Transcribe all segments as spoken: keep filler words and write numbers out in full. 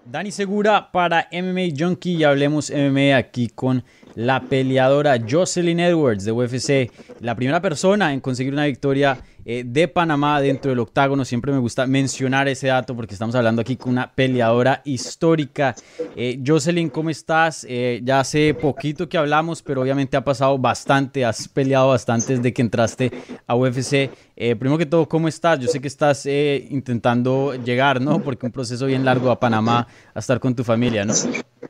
Dani Segura para M M A Junkie y hablemos M M A aquí con la peleadora Jocelyn Edwards de U F C, la primera persona en conseguir una victoria eh, de Panamá dentro del octágono. Siempre me gusta mencionar ese dato porque estamos hablando aquí con una peleadora histórica. Eh, Jocelyn, ¿cómo estás? Eh, ya hace poquito que hablamos, pero obviamente ha pasado bastante, has peleado bastante desde que entraste a U F C. Eh, primero que todo, ¿cómo estás? Yo sé que estás eh, intentando llegar, ¿no? Porque un proceso bien largo a Panamá a estar con tu familia, ¿no?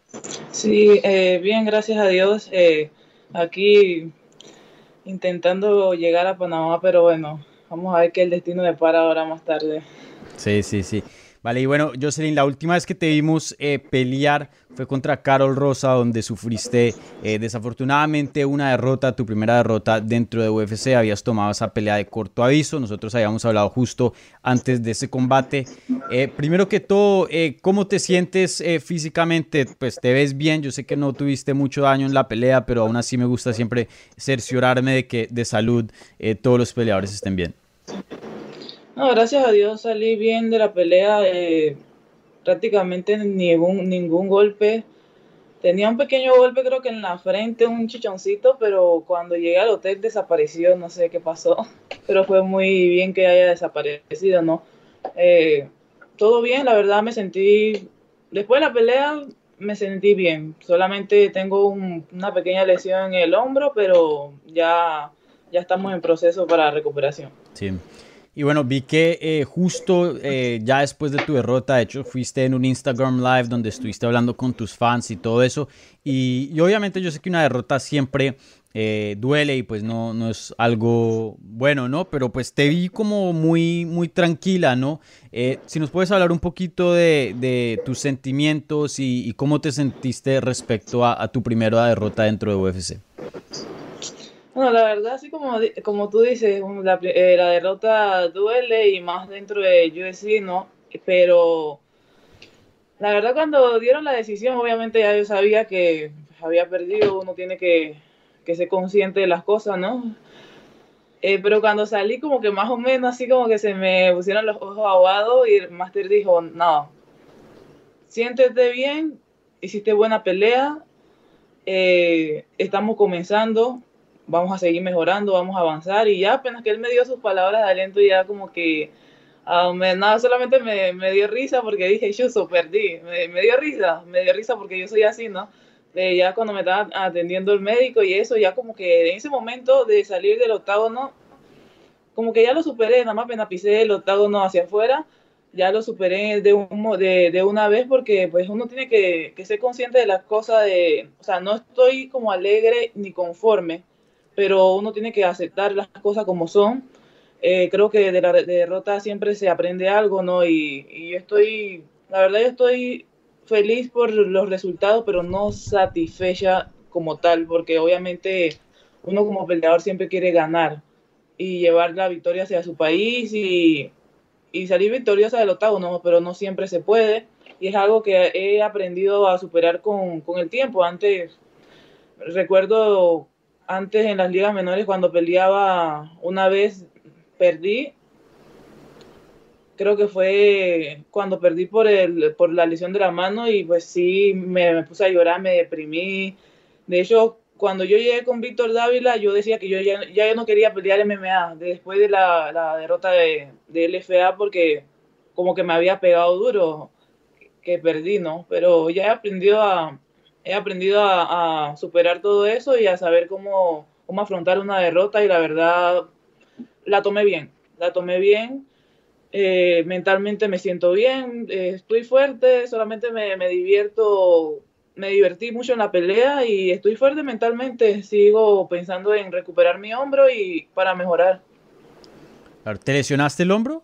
Sí, eh, bien, gracias a Dios. Eh, aquí intentando llegar a Panamá, pero bueno, vamos a ver qué el destino depara ahora más tarde. Sí, sí, sí. Vale, y bueno, Jocelyn, la última vez que te vimos eh, pelear fue contra Carol Rosa, donde sufriste eh, desafortunadamente una derrota, tu primera derrota dentro de U F C. Habías tomado esa pelea de corto aviso. Nosotros habíamos hablado justo antes de ese combate. Eh, primero que todo, eh, ¿cómo te sientes eh, físicamente? Pues te ves bien. Yo sé que no tuviste mucho daño en la pelea, pero aún así me gusta siempre cerciorarme de que de salud eh, todos los peleadores estén bien. No, gracias a Dios salí bien de la pelea, eh, prácticamente ningún, ningún golpe. Tenía un pequeño golpe creo que en la frente, un chichoncito, pero cuando llegué al hotel desapareció, no sé qué pasó, pero fue muy bien que haya desaparecido, ¿no? Eh, todo bien, la verdad me sentí, después de la pelea me sentí bien, solamente tengo un, una pequeña lesión en el hombro, pero ya, ya estamos en proceso para recuperación. Sí. Y bueno, vi que eh, justo eh, ya después de tu derrota, de hecho, fuiste en un Instagram Live donde estuviste hablando con tus fans y todo eso. Y, y obviamente yo sé que una derrota siempre eh, duele y pues no, no es algo bueno, ¿no? Pero pues te vi como muy, muy tranquila, ¿no? Eh, si nos puedes hablar un poquito de, de tus sentimientos y, y cómo te sentiste respecto a, a tu primera derrota dentro de U F C. Bueno, la verdad, así como, como tú dices, la, eh, la derrota duele y más dentro de U F C, ¿no? Pero la verdad cuando dieron la decisión, obviamente ya yo sabía que había perdido, uno tiene que, que ser consciente de las cosas, ¿no? Eh, pero cuando salí como que más o menos así como que se me pusieron los ojos aguados y el máster dijo, no, siéntete bien, hiciste buena pelea, eh, estamos comenzando, vamos a seguir mejorando, vamos a avanzar y ya apenas que él me dio sus palabras de aliento ya como que uh, me, nada, solamente me, me dio risa porque dije, chuzo, perdí, me, me dio risa, me dio risa porque yo soy así, ¿no? Eh, ya cuando me estaba atendiendo el médico y eso, ya como que en ese momento de salir del octágono, como que ya lo superé, nada más apenas pisé el octágono hacia afuera, ya lo superé de, un, de, de una vez porque pues uno tiene que, que ser consciente de las cosas de, o sea, no estoy como alegre ni conforme, pero uno tiene que aceptar las cosas como son. Eh, creo que de la de derrota siempre se aprende algo, ¿no? Y, y yo estoy, la verdad yo estoy feliz por los resultados, pero no satisfecha como tal, porque obviamente uno como peleador siempre quiere ganar y llevar la victoria hacia su país y, y salir victoriosa del octágono, pero no siempre se puede. Y es algo que he aprendido a superar con, con el tiempo. Antes, recuerdo antes en las ligas menores cuando peleaba una vez, perdí. Creo que fue cuando perdí por, el, por la lesión de la mano y pues sí, me, me puse a llorar, me deprimí. De hecho, cuando yo llegué con Víctor Dávila, yo decía que yo ya, ya no quería pelear M M A después de la, la derrota de, de L F A porque como que me había pegado duro, que perdí, ¿no? Pero ya he aprendido a, he aprendido a, a superar todo eso y a saber cómo, cómo afrontar una derrota y la verdad la tomé bien, la tomé bien. Eh, mentalmente me siento bien, eh, estoy fuerte, solamente me, me divierto, me divertí mucho en la pelea y estoy fuerte mentalmente, sigo pensando en recuperar mi hombro y para mejorar. A ver, ¿te lesionaste el hombro?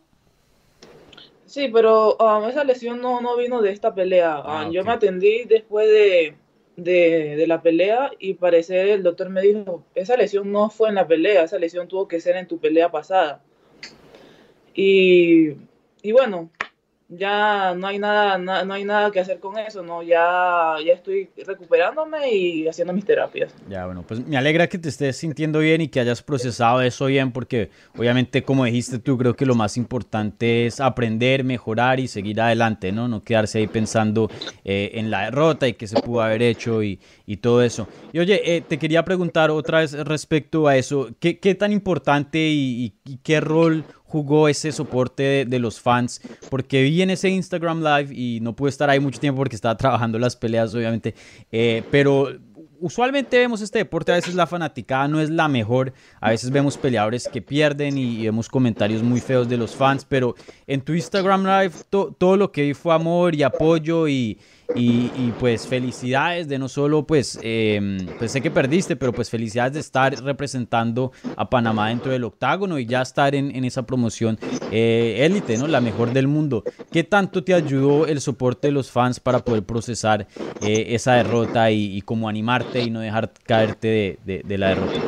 Sí, pero um, esa lesión no, no vino de esta pelea. Ah, Um, yo ok. me atendí después de, de, de la pelea y parece el doctor me dijo, esa lesión no fue en la pelea, esa lesión tuvo que ser en tu pelea pasada. Y, y bueno, ya no hay nada, na- no hay nada que hacer con eso, ¿no? Ya, ya estoy recuperándome y haciendo mis terapias. Ya, bueno, pues me alegra que te estés sintiendo bien y que hayas procesado eso bien, porque obviamente, como dijiste tú, creo que lo más importante es aprender, mejorar y seguir adelante, ¿no? No quedarse ahí pensando eh, en la derrota y qué se pudo haber hecho y, y todo eso. Y oye, eh, te quería preguntar otra vez respecto a eso, ¿qué, qué tan importante y, y- y qué rol jugó ese soporte de, de los fans? Porque vi en ese Instagram Live y no pude estar ahí mucho tiempo porque estaba trabajando las peleas, obviamente, eh, pero usualmente vemos este deporte, a veces la fanaticada no es la mejor, a veces vemos peleadores que pierden y, y vemos comentarios muy feos de los fans, pero en tu Instagram Live to, todo lo que vi fue amor y apoyo y, y, y pues felicidades de no solo pues, eh, pues sé que perdiste, pero pues felicidades de estar representando a Panamá dentro del octágono y ya estar en, en esa promoción eh, élite, ¿no? La mejor del mundo. ¿Qué tanto te ayudó el soporte de los fans para poder procesar eh, esa derrota y, y como animarte y no dejar caerte de, de, de la derrota?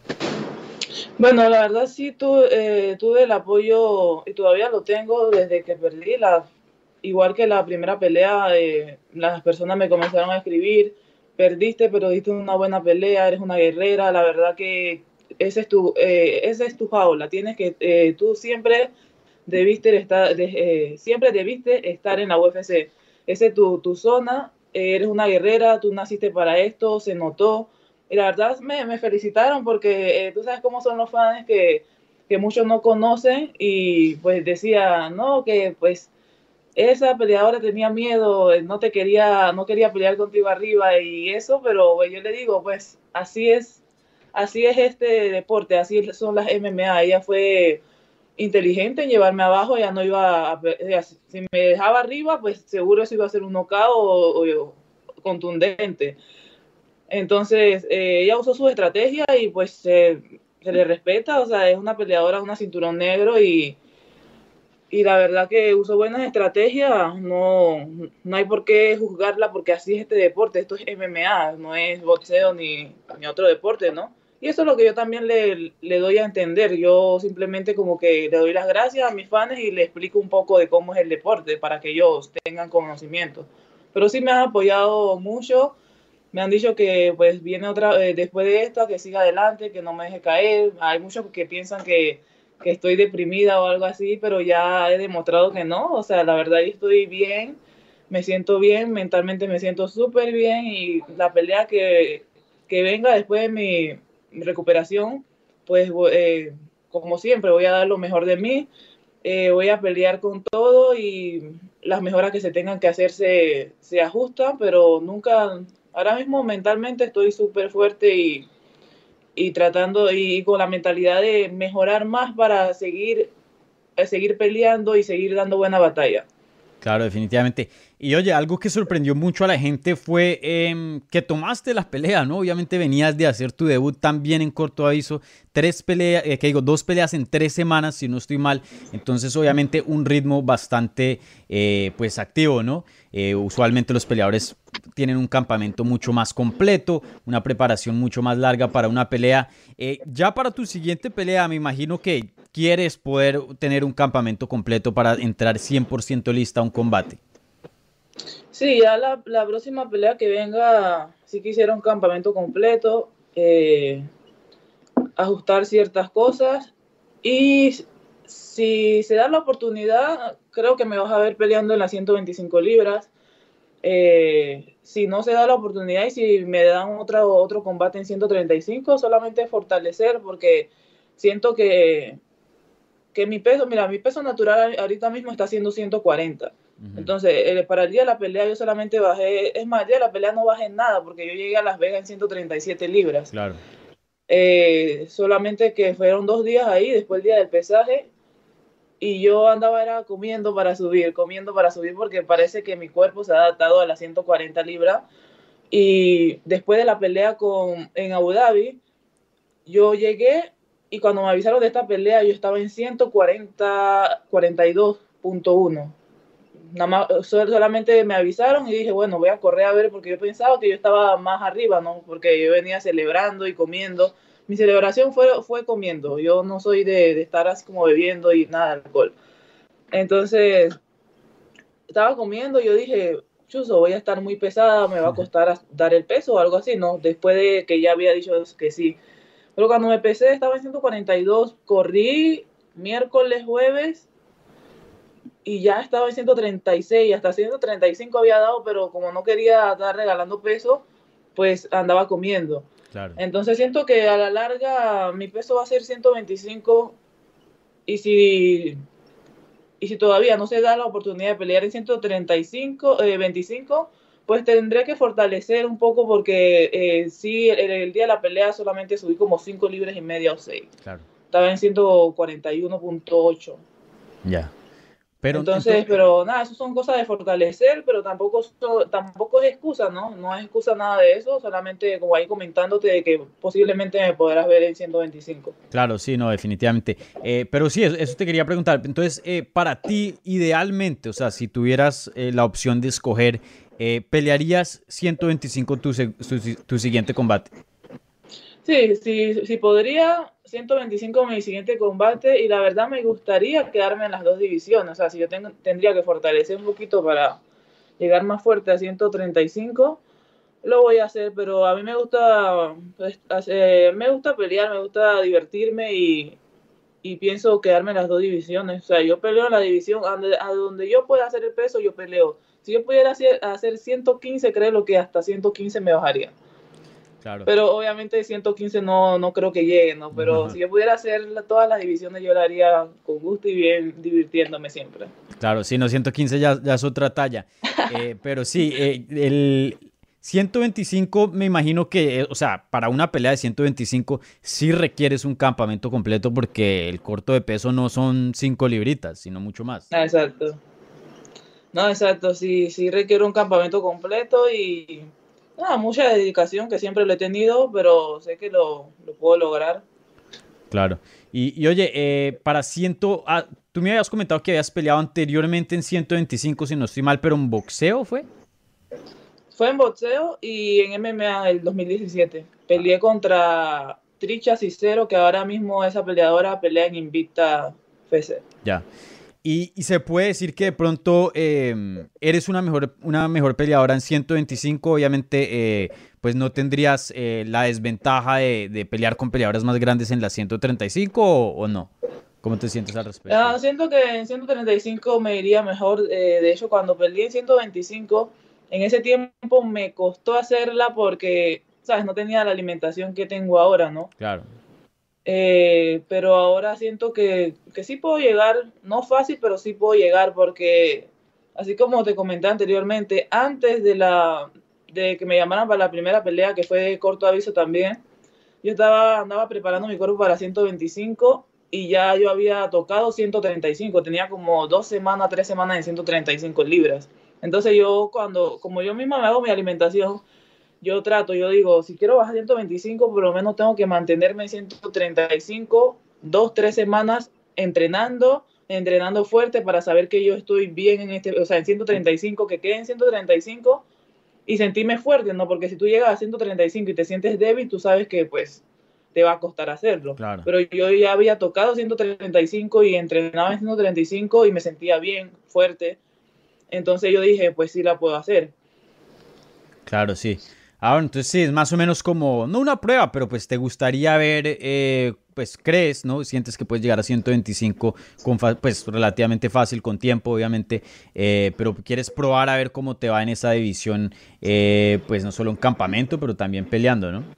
Bueno, la verdad sí tu, eh, tuve el apoyo y todavía lo tengo desde que perdí. La, igual que la primera pelea, eh, las personas me comenzaron a escribir, perdiste, pero diste una buena pelea, eres una guerrera, la verdad que ese es tu, eh, ese es tu jaula, tienes que, eh, tú siempre debiste estar, de, eh, siempre debiste estar en la U F C, esa es tu, tu zona, eh, eres una guerrera, tú naciste para esto, se notó. Y la verdad me, me felicitaron porque eh, tú sabes cómo son los fans que, que muchos no conocen y pues decía, no, que pues esa peleadora tenía miedo, eh, no te quería, no quería pelear contigo arriba y eso, pero pues, yo le digo, pues así es, así es este deporte, así son las M M A. Ella fue inteligente en llevarme abajo, ya no iba a, si me dejaba arriba, pues seguro eso iba a ser un knockout o, o contundente. Entonces, eh, ella usó su estrategia y pues eh, se le respeta, o sea, es una peleadora, una cinturón negro y, y la verdad que usó buenas estrategias, no, no hay por qué juzgarla porque así es este deporte, esto es M M A, no es boxeo ni, ni otro deporte, ¿no? Y eso es lo que yo también le, le doy a entender, yo simplemente como que le doy las gracias a mis fans y le explico un poco de cómo es el deporte para que ellos tengan conocimiento. Pero sí me han apoyado mucho, me han dicho que pues viene otra, eh, después de esta, que siga adelante, que no me deje caer. Hay muchos que piensan que, que estoy deprimida o algo así, pero ya he demostrado que no. O sea, la verdad yo estoy bien, me siento bien, mentalmente me siento súper bien y la pelea que, que venga después de mi, mi recuperación, pues eh, como siempre voy a dar lo mejor de mí. Eh, voy a pelear con todo y las mejoras que se tengan que hacer se, se ajustan, pero nunca, ahora mismo mentalmente estoy súper fuerte y, y tratando y, y con la mentalidad de mejorar más para seguir, eh, seguir peleando y seguir dando buena batalla. Claro, definitivamente. Y oye, algo que sorprendió mucho a la gente fue eh, que tomaste las peleas, ¿no? Obviamente venías de hacer tu debut también en corto aviso, tres peleas, eh, que digo, dos peleas en tres semanas, si no estoy mal. Entonces, obviamente, un ritmo bastante, eh, pues, activo, ¿no? Eh, usualmente los peleadores tienen un campamento mucho más completo, una preparación mucho más larga para una pelea. Eh, ya para tu siguiente pelea, me imagino que quieres poder tener un campamento completo para entrar cien por ciento lista a un combate. Sí, ya la, la próxima pelea que venga, sí quisiera un campamento completo, eh, ajustar ciertas cosas y si se da la oportunidad, creo que me vas a ver peleando en las ciento veinticinco libras. Eh, si no se da la oportunidad y si me dan otro, otro combate en ciento treinta y cinco, solamente fortalecer porque siento que, que mi peso, mira, mi peso natural ahorita mismo está siendo ciento cuarenta. Uh -huh. Entonces, eh, para el día de la pelea yo solamente bajé, es más, el día de la pelea no bajé nada porque yo llegué a Las Vegas en ciento treinta y siete libras. Claro. Eh, solamente que fueron dos días ahí, después el día del pesaje, y yo andaba era comiendo para subir, comiendo para subir, porque parece que mi cuerpo se ha adaptado a las ciento cuarenta libras. Y después de la pelea con, en Abu Dhabi, yo llegué y cuando me avisaron de esta pelea, yo estaba en ciento cuarenta, cuarenta y dos punto uno. Nada más, solamente me avisaron y dije, bueno, voy a correr a ver porque yo pensaba que yo estaba más arriba, ¿no? Porque yo venía celebrando y comiendo. Mi celebración fue, fue comiendo. Yo no soy de, de estar así como bebiendo y nada de alcohol. Entonces, estaba comiendo y yo dije, chuzo, voy a estar muy pesada, me va a costar a- dar el peso o algo así, ¿no? Después de que ya había dicho que sí. Pero cuando me pesé estaba en ciento cuarenta y dos, corrí miércoles, jueves y ya estaba en ciento treinta y seis, hasta ciento treinta y cinco había dado, pero como no quería estar regalando peso, pues andaba comiendo. Claro. Entonces siento que a la larga mi peso va a ser ciento veinticinco y si, y si todavía no se da la oportunidad de pelear en ciento treinta y cinco, eh, veinticinco, pues tendré que fortalecer un poco porque eh, sí, el, el día de la pelea solamente subí como cinco libras y media o seis. Claro. Estaba en ciento cuarenta y uno punto ocho. Ya. Pero Entonces, entonces, pero nada, eso son cosas de fortalecer, pero tampoco, so- tampoco es excusa, ¿no? No es excusa nada de eso, solamente como ahí comentándote de que posiblemente me podrás ver en ciento veinticinco. claro, sí, no, definitivamente. Eh, pero sí, eso, eso te quería preguntar. Entonces, eh, para ti, idealmente, o sea, si tuvieras eh, la opción de escoger, eh, ¿pelearías ciento veinticinco tu, se- tu, tu siguiente combate? Sí, sí, sí podría, ciento veinticinco mi siguiente combate y la verdad me gustaría quedarme en las dos divisiones, o sea, si yo tengo, tendría que fortalecer un poquito para llegar más fuerte a ciento treinta y cinco, lo voy a hacer, pero a mí me gusta, pues, hacer- me gusta pelear, me gusta divertirme y, y pienso quedarme en las dos divisiones. O sea, yo peleo en la división, a donde, a donde yo pueda hacer el peso, yo peleo. Si yo pudiera hacer, hacer ciento quince, creo lo que hasta ciento quince me bajaría. Claro. Pero obviamente ciento quince no, no creo que llegue, ¿no? Pero si yo pudiera hacer la- todas las divisiones, yo lo haría con gusto y bien, divirtiéndome siempre. Claro, sí, no, ciento quince ya, ya es otra talla. Eh, pero sí, eh, el ciento veinticinco me imagino que, eh, o sea, para una pelea de ciento veinticinco sí requieres un campamento completo porque el corto de peso no son cinco libritas, sino mucho más. Ah, exacto. No, exacto, sí, sí requiere un campamento completo y nada, mucha dedicación que siempre lo he tenido, pero sé que lo, lo puedo lograr. Claro. Y, y oye, eh, para ciento, ah, tú me habías comentado que habías peleado anteriormente en ciento veinticinco, si no estoy mal, pero en boxeo fue. Fue en boxeo y en M M A el dos mil diecisiete. Ah, Peleé contra Tricha Cicero, que ahora mismo esa peleadora pelea en Invicta F C. ya. Y, y se puede decir que de pronto eh, eres una mejor, una mejor peleadora en ciento veinticinco. Obviamente, eh, pues no tendrías eh, la desventaja de, de pelear con peleadoras más grandes en la ciento treinta y cinco o, o no. ¿Cómo te sientes al respecto? Ah, siento que en ciento treinta y cinco me iría mejor. Eh, de hecho, cuando peleé en ciento veinticinco, en ese tiempo me costó hacerla porque, ¿sabes? No tenía la alimentación que tengo ahora, ¿no? Claro, Eh, pero ahora siento que, que sí puedo llegar, no fácil, pero sí puedo llegar porque, así como te comenté anteriormente, antes de, la, de que me llamaran para la primera pelea, que fue de corto aviso también, yo estaba, andaba preparando mi cuerpo para ciento veinticinco y ya yo había tocado ciento treinta y cinco, tenía como dos semanas, tres semanas en ciento treinta y cinco libras. Entonces yo cuando, como yo misma me hago mi alimentación, yo trato, yo digo, si quiero bajar ciento veinticinco, por lo menos tengo que mantenerme en ciento treinta y cinco, dos, tres semanas entrenando, entrenando fuerte para saber que yo estoy bien en este, o sea, en ciento treinta y cinco, que quede en ciento treinta y cinco y sentirme fuerte, ¿no? Porque si tú llegas a ciento treinta y cinco y te sientes débil, tú sabes que pues te va a costar hacerlo. claro. Pero yo ya había tocado ciento treinta y cinco y entrenaba en ciento treinta y cinco y me sentía bien, fuerte. Entonces yo dije, pues sí la puedo hacer. Claro, sí. Ah, bueno, entonces sí, es más o menos como, no una prueba, pero pues te gustaría ver, eh, pues crees, ¿no? Sientes que puedes llegar a ciento veinticinco con fa- pues relativamente fácil, con tiempo, obviamente, eh, pero quieres probar a ver cómo te va en esa división, eh, pues no solo en campamento, pero también peleando, ¿no?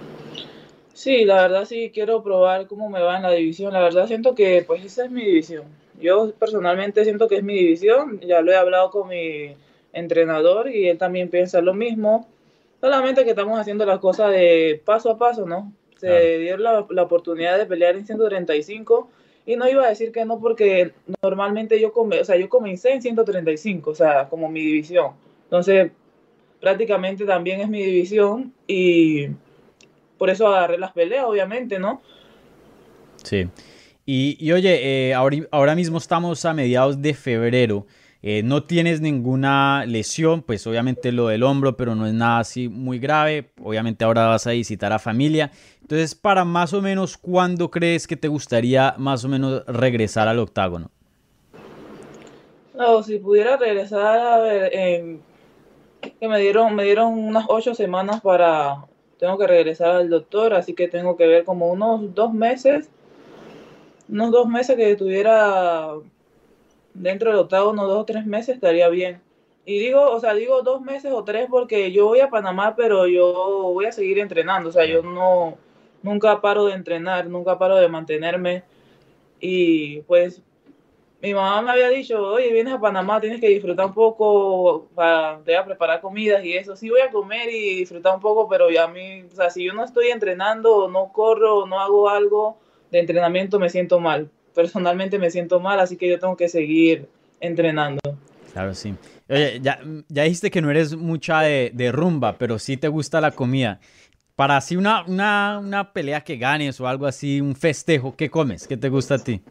Sí, la verdad sí quiero probar cómo me va en la división. La verdad siento que pues esa es mi división. Yo personalmente siento que es mi división. Ya lo he hablado con mi entrenador y él también piensa lo mismo. Solamente que estamos haciendo las cosas de paso a paso, ¿no? Claro, Se dio la, la oportunidad de pelear en ciento treinta y cinco y no iba a decir que no porque normalmente yo, come, o sea, yo comencé en ciento treinta y cinco, o sea, como mi división. Entonces prácticamente también es mi división y por eso agarré las peleas, obviamente, ¿no? sí. Y, y oye, eh, ahora, ahora mismo estamos a mediados de febrero. Eh, no tienes ninguna lesión, pues obviamente lo del hombro, pero no es nada así muy grave. Obviamente ahora vas a visitar a familia. Entonces, para más o menos, ¿cuándo crees que te gustaría más o menos regresar al octágono? No, si pudiera regresar, a ver, en, que me dieron, me dieron unas ocho semanas para, tengo que regresar al doctor, así que tengo que ver como unos dos meses, unos dos meses que estuviera dentro del octavo, unos dos o tres meses estaría bien. Y digo, o sea, digo dos meses o tres porque yo voy a Panamá, pero yo voy a seguir entrenando, o sea, yo Claro. no, nunca paro de entrenar, nunca paro de mantenerme y pues mi mamá me había dicho, oye, vienes a Panamá, tienes que disfrutar un poco, para, te voy a preparar comidas y eso. Sí voy a comer y disfrutar un poco, pero ya a mí, o sea, si yo no estoy entrenando, o no corro, o no hago algo de entrenamiento, me siento mal. Personalmente me siento mal, así que yo tengo que seguir entrenando. Claro, sí. Oye, ya, ya dijiste que no eres mucha de, de rumba, pero sí te gusta la comida. Para así una, una, una pelea que ganes o algo así, un festejo, ¿qué comes? ¿Qué te gusta a ti?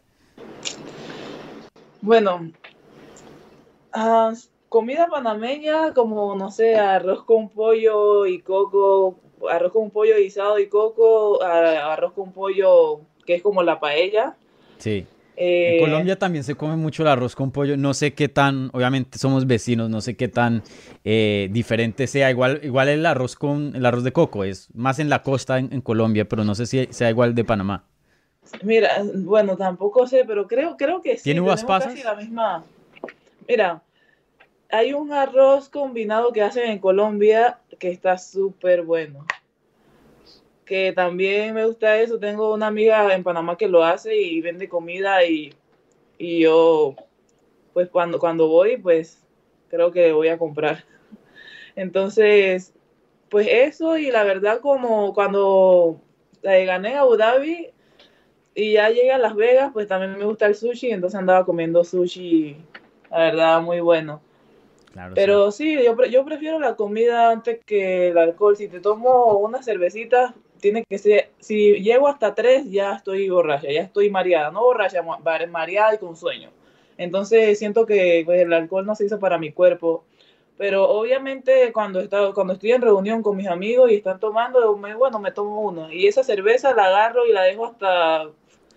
Bueno, ah, comida panameña como, no sé, arroz con pollo y coco, arroz con pollo guisado y coco, ah, arroz con pollo que es como la paella. Sí. En Eh, Colombia también se come mucho el arroz con pollo. No sé qué tan, obviamente somos vecinos, no sé qué tan eh, diferente sea. Igual, igual el arroz con el arroz de coco es más en la costa en, en Colombia, pero no sé si sea igual de Panamá. Mira, bueno, tampoco sé, pero creo, creo que ¿Tiene sí, uvas tenemos casi pasas? la misma. Mira, hay un arroz combinado que hacen en Colombia que está súper bueno. Que también me gusta eso. Tengo una amiga en Panamá que lo hace y vende comida y, y yo, pues cuando, cuando voy, pues creo que voy a comprar. Entonces, pues eso y la verdad como cuando eh, gané en Abu Dhabi, y ya llegué a Las Vegas, pues también me gusta el sushi, entonces andaba comiendo sushi, la verdad, muy bueno. Claro, sí. Pero sí, yo, pre- yo prefiero la comida antes que el alcohol. Si te tomo una cervecita, tiene que ser, si llego hasta tres, ya estoy borracha, ya estoy mareada, no borracha, ma- mareada y con sueño. Entonces siento que pues, el alcohol no se hizo para mi cuerpo. Pero obviamente cuando, está, cuando estoy en reunión con mis amigos y están tomando, me- bueno, me tomo uno. Y esa cerveza la agarro y la dejo hasta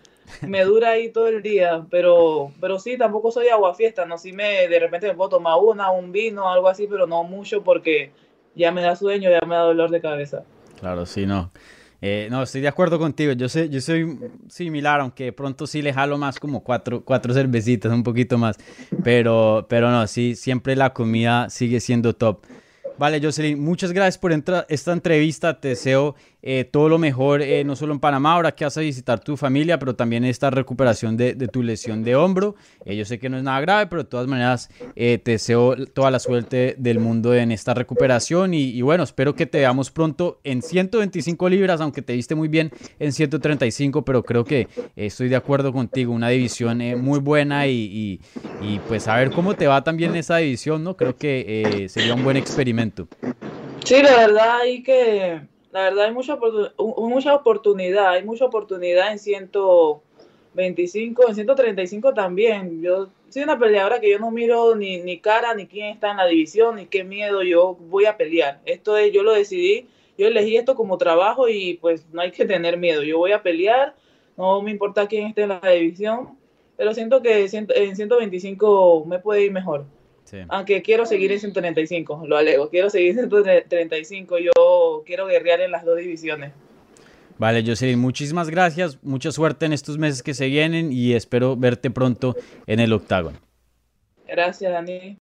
me dura ahí todo el día, pero, pero sí, tampoco soy aguafiesta, ¿no? Sí me, de repente me puedo tomar una, un vino, algo así, pero no mucho porque ya me da sueño, ya me da dolor de cabeza. Claro, sí, no. Eh, no, estoy de acuerdo contigo. Yo sé, yo soy similar, aunque de pronto sí le jalo más como cuatro, cuatro cervecitas, un poquito más. Pero, pero no, sí, siempre la comida sigue siendo top. Vale, Jocelyn, muchas gracias por entra- esta entrevista. Te deseo eh, todo lo mejor, eh, no solo en Panamá, ahora que vas a visitar tu familia, pero también esta recuperación de, de tu lesión de hombro. Eh, yo sé que no es nada grave, pero de todas maneras eh, te deseo toda la suerte del mundo en esta recuperación. Y, y bueno, espero que te veamos pronto en ciento veinticinco libras, aunque te viste muy bien en ciento treinta y cinco, pero creo que eh, estoy de acuerdo contigo. Una división eh, muy buena y, y, y, pues a ver cómo te va también en esa división, ¿no? Creo que eh, sería un buen experimento. Sí, la verdad hay que, la verdad hay mucha, oportun- mucha oportunidad, hay mucha oportunidad en ciento veinticinco, en ciento treinta y cinco también. Yo soy una peleadora que yo no miro ni, ni cara, ni quién está en la división, ni qué miedo, yo voy a pelear. Esto es, yo lo decidí, yo elegí esto como trabajo y pues no hay que tener miedo. Yo voy a pelear, no me importa quién esté en la división, pero siento que en ciento veinticinco me puede ir mejor. Sí. Aunque quiero seguir en ciento treinta y cinco, lo alego. Quiero seguir en ciento treinta y cinco. Yo quiero guerrear en las dos divisiones. Vale, Jocelyn, muchísimas gracias. Mucha suerte en estos meses que se vienen y espero verte pronto en el octágono. Gracias, Dani.